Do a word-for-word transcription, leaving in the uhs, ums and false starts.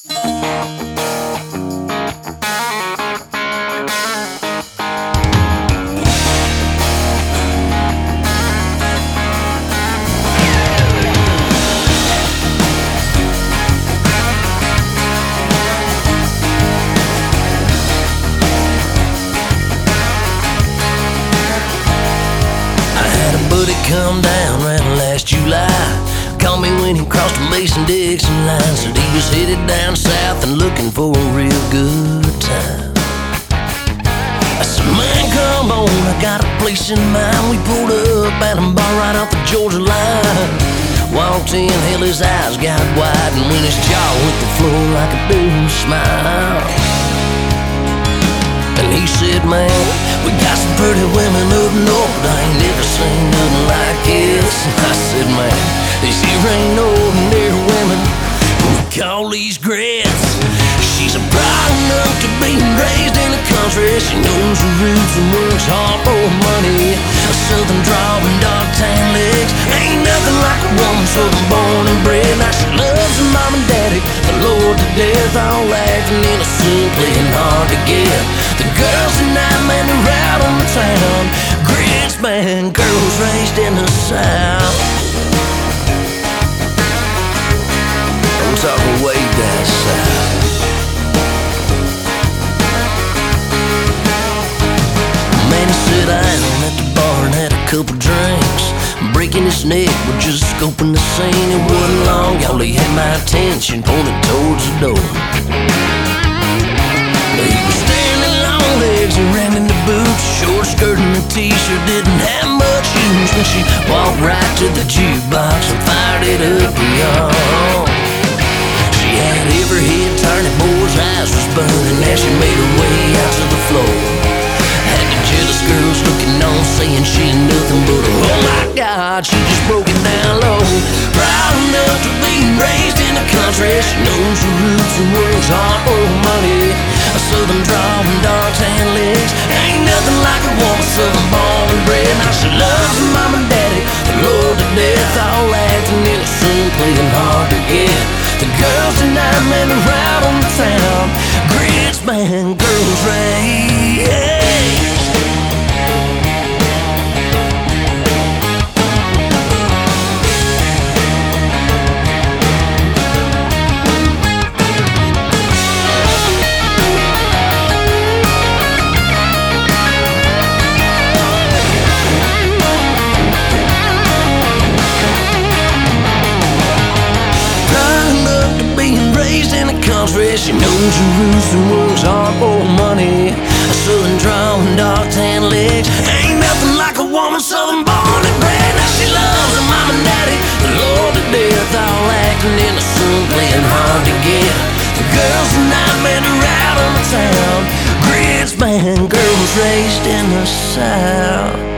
Come down around last July. Called me when he crossed the Mason-Dixon line. Said he was headed down south and looking for a real good time. I said, man, come on, I got a place in mind. We pulled up at a bar right off the Georgia line. Walked in, held his eyes got wide, and when his jaw hit the floor like a dude smile. And he said, man, we got some pretty women up north, but I ain't never seen nothing like this. And I said, man, these here ain't no ordinary women. We call these grits. She's a product of being raised in the country. She knows her roots and works hard for money. A southern drawl and dark tan legs. Ain't nothing like a woman southern born and bred. Now she loves her mom and daddy, the Lord to death, all acting innocent, playing hard to get. The girls tonight, man, they're out on the town. Grits, man, girls raised in the South. I'm talking way down south. Man, he said I am at the bar and had a couple drinks, breaking his neck, we're just scoping the scene. It wasn't long, y'all, he had my attention pointed towards the door. He was standing long legs and ran in the boots, short skirt and a t-shirt, didn't have much use. When she walked right to the jukebox and fired it up, y'all. She had every head turning, boy's eyes was burning as she made her way out to the floor. Had the jealous girls looking on, saying she ain't nothing but a, oh my God, she just broke it down low. Proud enough to be raised in the country. She knows her roots and works hard for money. A southern drawl and dark tan legs. Ain't nothing like a woman southern born and bred. Now she loves her mom and daddy, the Lord to death, all acting innocent, playing hard to get. The girls tonight, man, are out on the town. Grits, man, girls raised. She knows her roots and works hard for money. A southern drawl and dark tan legs. Ain't nothing like a woman southern born and bred. Now she loves her mom and daddy, the Lord to death, all acting innocent, playing hard to get. The girls tonight, man, are out on the town. Grits, man, girls raised in the South.